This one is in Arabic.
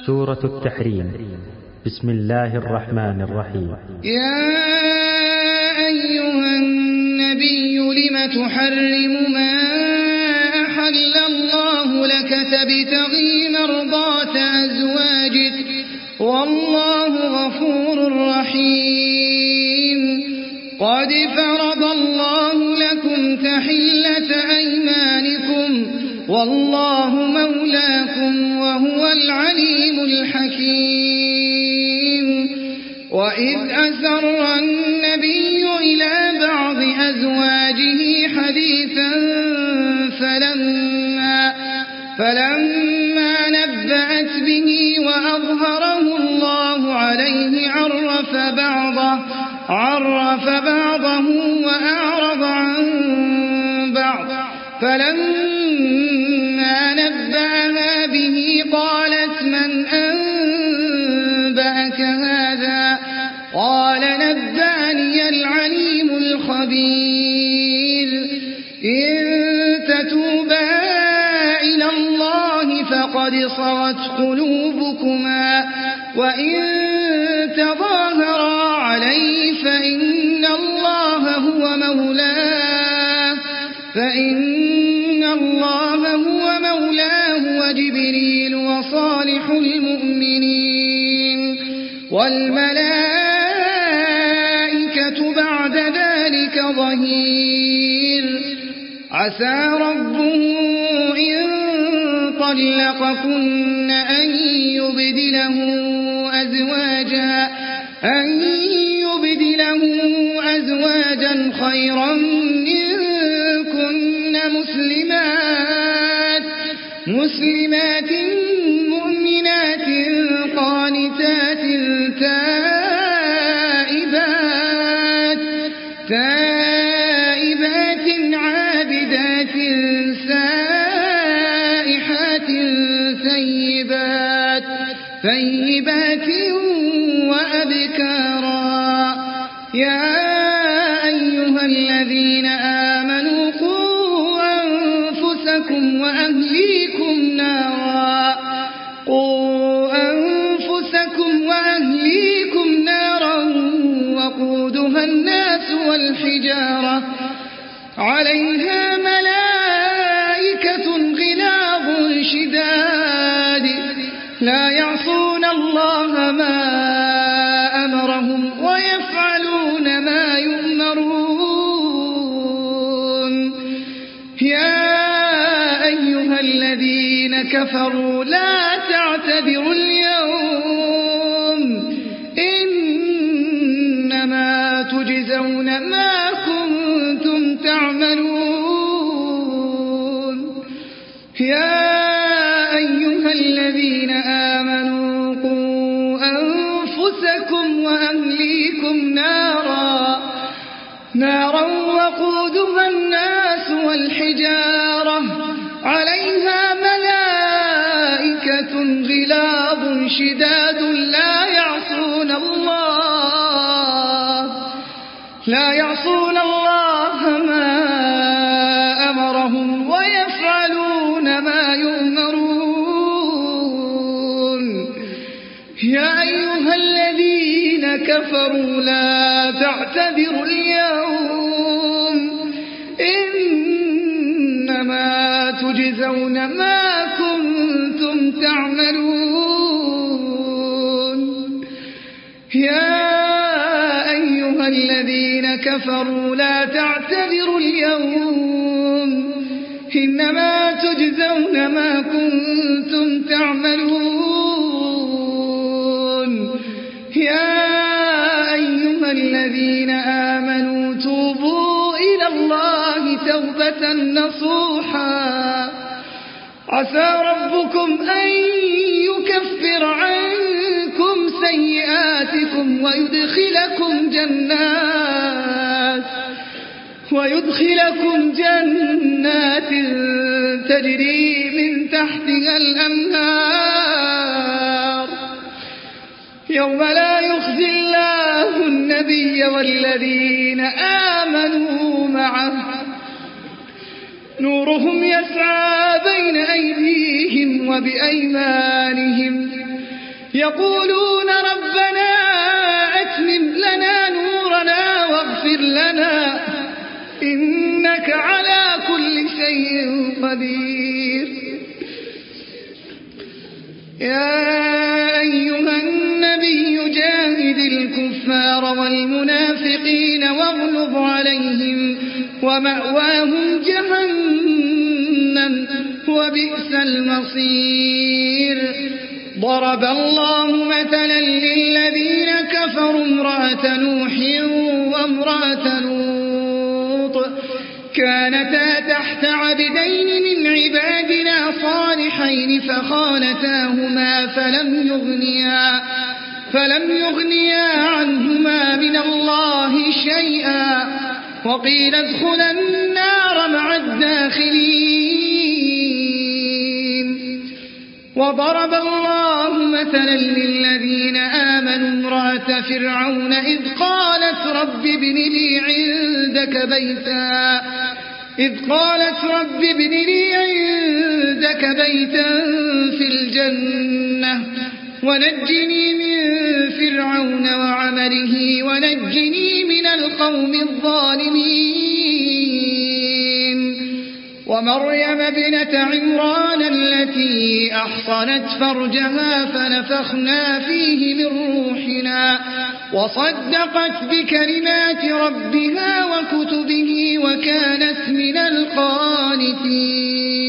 سورة التحريم. بسم الله الرحمن الرحيم. يا أيها النبي لم تحرم ما أحل الله لك تبتغي مرضات أزواجك والله غفور رحيم. قد فرض الله لكم تحلة أيمانكم والله مولاكم وهو العليم الحكيم. وإذ أسر النبي إلى بعض أزواجه حديثا فلما نبأت به وأظهره الله عليه عرف بعضه وأعرض عن بعض. فلما نبأها به قالت من أنبأك هذا؟ قال نبأني العليم الخبير. إن تتوبا إلى الله فقد صغت قلوبكما وإن تظاهرا عليه فإن الله هو مولاه وجبريل وصالح المؤمنين والملائكة بعد ذلك ظهير. عسى ربه إن طلقكن أن يبدله أزواجا خيرا منكن مسلمات مؤمنات قانتات تائبات عابدات سائحات ثيبات وأبكارا. يا أيها الذين آمنوا قوا أنفسكم وأهليكم نارا وقودها الناس والحجارة عليها ملائكة غلاظ شداد لا يعصون الله ما أمرهم ويفعلون ما يؤمرون. يا أيها الذين كفروا لا تعتذروا اليوم إنما تجزون ما كنتم تعملون. يا أيها الذين آمنوا قوا أنفسكم وأهليكم نارا وقودها الناس والحجارة عليها ملائكة غلاظ شداد لا يعصون الله ما أمرهم ويفعلون ما يؤمرون. يا أيها الذين كفروا لا تعتذروا اليوم إنما تجزون ما كنتم تعملون. يا أيها الذين كفروا لا تعتذروا اليوم إنما تجزون ما كنتم تعملون. يا أيها الذين آمنوا توبوا إلى الله توبة نصوحا عسى ربكم أن يكفر عنكم سيئاتكم ويدخلكم جنات تجري من تحتها الأنهار يوم لا يخزي الله النبي والذين آمنوا معه نورهم يسعى بين أيديهم وبأيمانهم يقولون ربنا أتمم لنا نورنا واغفر لنا إنك على كل شيء قدير. يا أيها النبي جاهد الكفار والمنافقين واغلظ عليهم ومأواهم جهنم وبئس المصير. ضرب الله مثلا للذين كفروا امرأة نوح وامرأة لوط كانتا تحت عبدين من عبادنا صالحين فخانتاهما فلم يغنيا عنهما من الله شيئا وقيل ادخلا النار مع الداخلين. وضرب الله مثلا للذين آمنوا امرأة فرعون إذ قالت رب ابن لي عندك بيتا في الجنة ونجني من فرعون وعمله ونجني من القوم الظالمين. ومريم ابنة عمران التي أحصنت فرجها فنفخنا فيه من روحنا وصدقت بكلمات ربها وكتبه وكانت من القانتين.